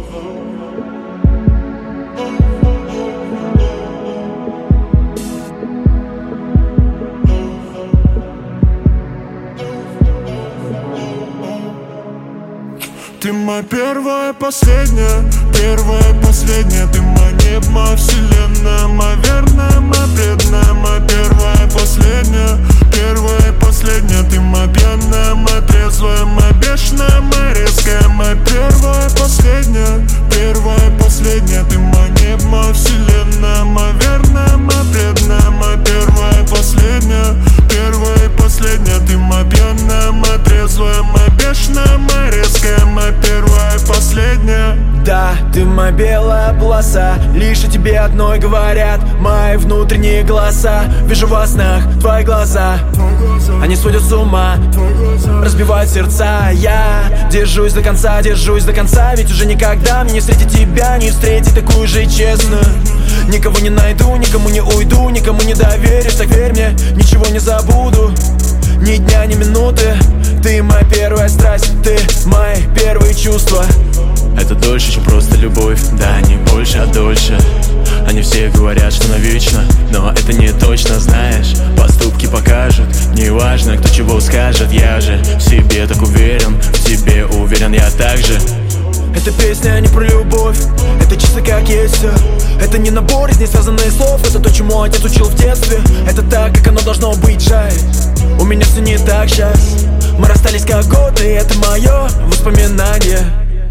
Ты моя первая, последняя, первая, последняя. Ты моя небо, моя вселенная, моя верная, моя преданная. Моя первая, последняя, первая, последняя. Ты моя пьяная, моя трезвая, моя бешеная, моя резкая. Моя первая, последняя, первая, последняя. Ты моя небо, моя вселенная, моя верная, моя преданная. Моя первая, последняя, первая, последняя. Ты моя пьяная, моя трезвая, моя бешеная, моя резкая. Моя первая, последняя. Да, ты моя белая полоса, лишь о тебе одной говорят мои внутренние голоса. Вижу во снах твои глаза, они сводят с ума, разбивают сердца. Я держусь до конца, ведь уже никогда мне не встретить тебя, не встретить такую же честную. Никого не найду, никому не уйду, никому не доверюсь, так верь мне, ничего не забуду, ни дня, ни минуты. Ты моя первая страсть, ты мои первые чувства. Это дольше, чем просто любовь, да, не больше, а дольше. Они все говорят, что навечно, но это не точно, знаешь. Поступки покажут, неважно, кто чего скажет. Я же в себе так уверен, в тебе уверен я также. Эта песня не про любовь, это чисто как есть все. Это не набор из несвязанных слов, это то, чему отец учил в детстве. Это так, как оно должно быть, жаль, у меня все не так сейчас. Мы расстались как год, и это мое воспоминание.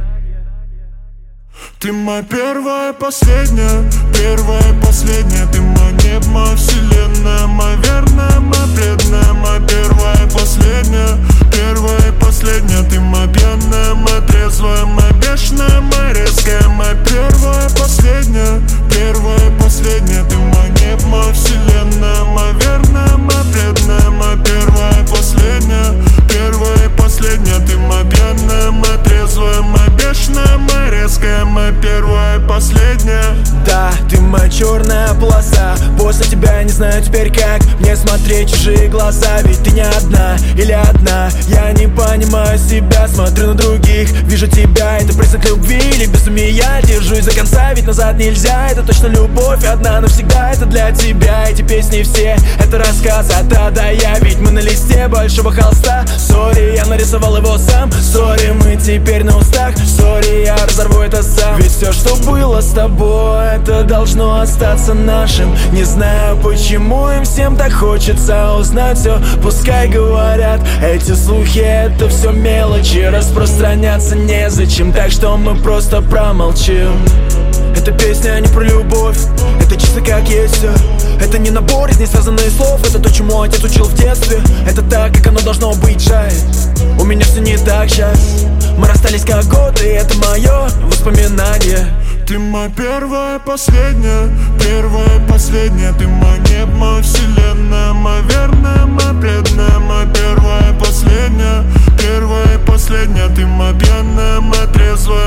Ты моя первая, последняя, первая, последняя. Ты моя небо, моя вселенная, моя верная, моя преданная. Моя первая, последняя, первая, последняя. Ты моя пьяная, моя трезвая, моя бешеная, моя резкая. Моя первая, последняя, первая, последняя. Ты моя небо, моя вселенная, моя верная, моя преданная. Моя первая, последняя, первая, последняя. Ты моя пьяная, моя трезвая, моя бешеная, моя резкая. Моя первая, последняя. Да, ты моя черная полоса, после тебя я не знаю теперь как мне смотреть чужие глаза. Ведь ты не одна или одна, я не понимаю себя. Смотрю на других, вижу тебя, это признак любви или безумие. Я держусь до конца, ведь назад нельзя. Это точно любовь, одна навсегда, это для тебя. Эти песни все, это рассказ от А до Я. Ведь мы на листе большого холста. Сори, я нарисовал его сам. Сори, мы теперь на устах. Сори, я разорву это сам. Ведь все, что было с тобой, это должно остаться нашим. Не знаю, почему им всем так хочется узнать все. Пускай говорят, эти слухи, это все мелочи. Распространяться незачем, так что мы просто промолчим. Эта песня не про любовь, это чисто как есть все. Это не набор из несвязанных слов, это то, чему отец учил в детстве. Это так, как оно должно быть, жаль, у меня все не так сейчас. Мы расстались как год, и это мое воспоминание. Ты моя первая, последняя, первая, последняя. Ты моя небо, моя вселенная, моя верная, моя преданная. Моя первая, последняя, первая, последняя. Ты моя пьяная, моя трезвая,